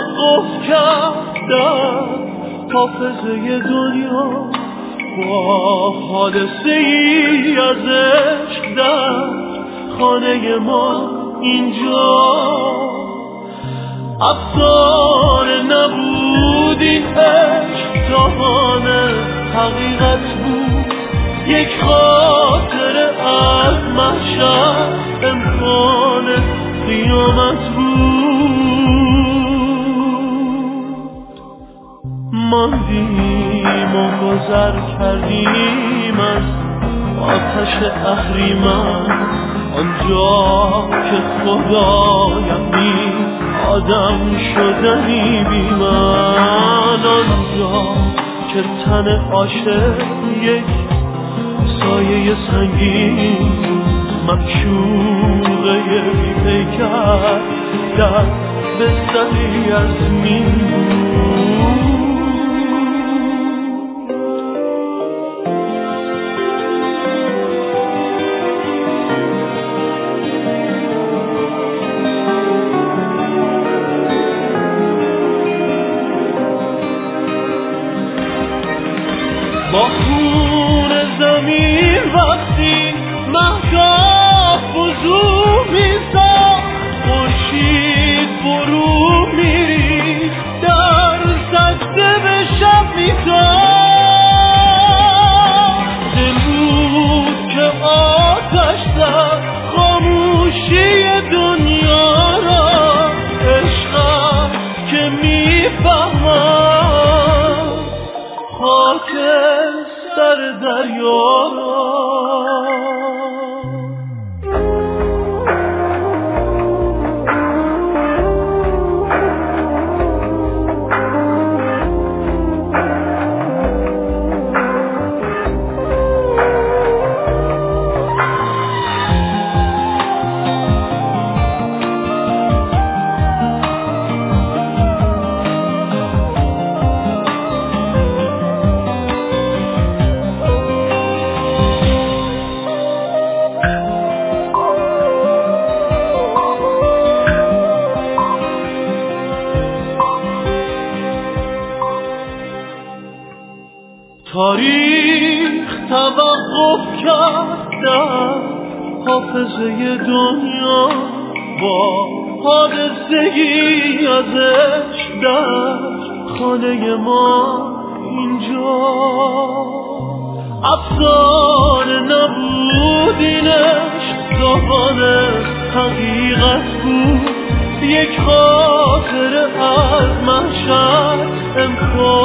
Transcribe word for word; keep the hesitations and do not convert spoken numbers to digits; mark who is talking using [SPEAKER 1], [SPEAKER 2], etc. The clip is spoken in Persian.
[SPEAKER 1] توقف کردم حافظه دنیا با حادثه ای از عشق در خانه ما اینجا. افسانه نبود این عشق تاوانه حقیقت بود، یک خاطره از محشر امکان قیامت بود. ماندیم و گذر کردیم از آتش اهریمن، آنجا که خدایم نیست آدم شدنی بی من، آنجا که تن عاشق یک سایه سنگین مکشوقه بی پیکر در بستری از مین بود. با خون زمین وقتی مهتاب وضوع می‌ساخت، خورشید فرو می‌ریخت در سجده به شب می‌تافت. دل بود که آتش زد خاموشی دنیا را، عشق که می‌فهمد خاک سر دریا را. تاریخ توقف کردم حافظه دنیا با حادثه ای از عشق در خانه ما اینجا. افسانه نبود این عشق تاوانه حقیقت بود، یک خاطره از محشر امکان